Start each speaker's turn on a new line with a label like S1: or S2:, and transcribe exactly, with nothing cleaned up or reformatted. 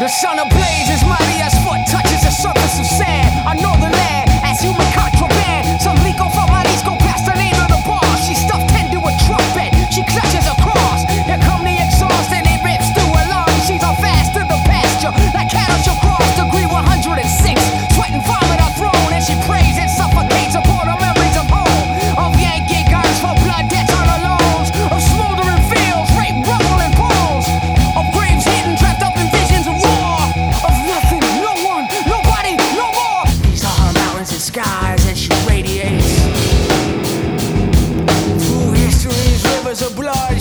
S1: The sun ablazes, mighty as foot touches the surface of sand. I know the land as human contraband. Some leak off her bodies, go past the name of the bar. She stuffed into a trumpet, she clutches a cross. Here come the exhaust and it rips through her lungs. She's on fast to the pasture, like cattle she'll cross. Degree one hundred six, sweat and vomit are thrown. And she prays and suffocates upon her memories of home. Of Yankee guns for blood debts on her loans. Of smoldering fields, rape, rubble and bones. Of graves hidden, trapped up in visions of war. Of nothing, no one, nobody, no more. These are her mountains and skies and she radiates through history's rivers of blood.